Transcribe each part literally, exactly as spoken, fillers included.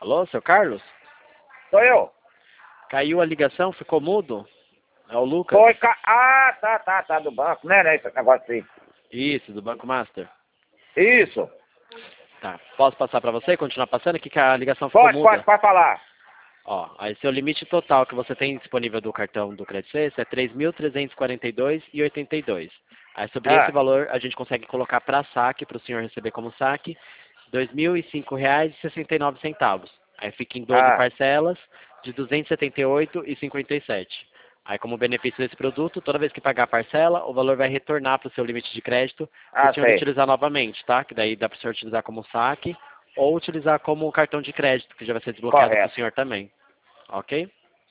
Alô, seu Carlos? Sou eu. Caiu a ligação, ficou mudo? É o Lucas? Foi, ca... Ah, tá, tá, tá, do banco, né, né, esse negócio aí. Isso, do Banco Master. Isso. Tá, posso passar pra você, continuar passando, que a ligação ficou Pode, muda? pode, pode falar. Ó, aí seu limite total que você tem disponível do cartão do Credit Suisse é três mil trezentos e quarenta e dois reais e oitenta e dois centavos. Aí sobre esse Ah, valor a gente consegue colocar para saque, para o senhor receber como saque, dois mil e cinco reais e sessenta e nove centavos. Aí fica em doze ah, parcelas de duzentos e setenta e oito reais e cinquenta e sete centavos. Aí como benefício desse produto, toda vez que pagar a parcela, o valor vai retornar para o seu limite de crédito para o ah, senhor sei. utilizar novamente, tá? Que daí dá para o senhor utilizar como saque ou utilizar como cartão de crédito, que já vai ser desbloqueado para o Correto. senhor também. Ok?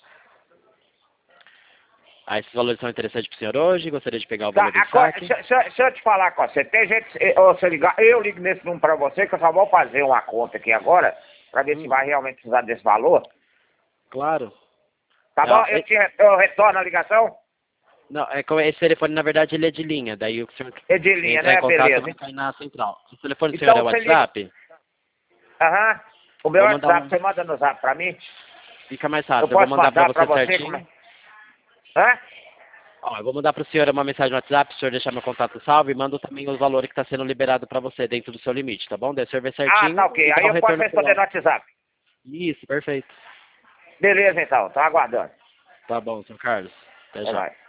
Aí esses valores são interessantes para o senhor hoje? Gostaria de pegar o Tá, valor em agora, saque? se, se, se eu te falar com você, tem gente, eh, ô, se eu ligar, eu ligo nesse número pra você, que eu só vou fazer uma conta aqui agora, pra ver se Hum, vai realmente precisar desse valor. claro. Tá bom? Ah, Eu, e- te, re- eu retorno a ligação? não, é, como esse telefone, na verdade, ele é de linha. Daí o senhor É de linha, entrar em né? contato Beleza. vai cair na central. O telefone do senhor é Então o você liga. WhatsApp? Aham. O meu Vou mandar WhatsApp, um... você manda no zap pra mim? Fica mais Eu fácil. Eu vou posso mandar para mandar pra você você como é? certinho. Hã? Ó, eu vou mandar para o senhor uma mensagem no WhatsApp, se o senhor deixar meu contato salvo, e mando também os valores que está sendo liberado para você dentro do seu limite, tá bom? Daí o senhor vê Ah, tá certinho ok. e dá Aí o eu posso retorno responder pela... no WhatsApp. Isso, perfeito. Beleza, então. Tô aguardando. Tá bom, senhor Carlos. Até Vai, já. vai.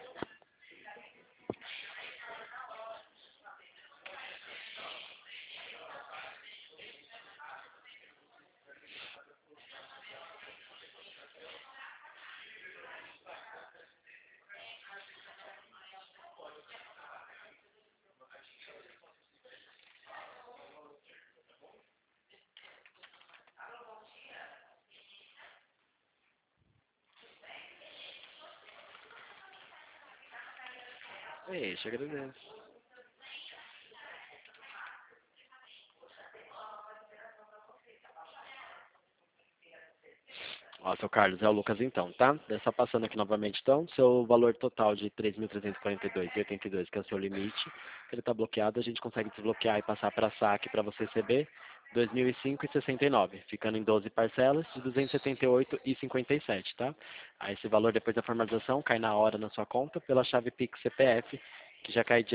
Ixi, agradeço. Ó, seu Carlos, é o Lucas então, tá? É só passando aqui novamente então, seu valor total de três mil trezentos e quarenta e dois reais e oitenta e dois centavos, que é o seu limite, ele está bloqueado, a gente consegue desbloquear e passar para saque para você receber dois mil e cinco reais e sessenta e nove centavos, ficando em doze parcelas de duzentos e setenta e oito reais e cinquenta e sete centavos, tá? Aí esse valor depois da formalização cai na hora na sua conta pela chave Pix C P F, que já cai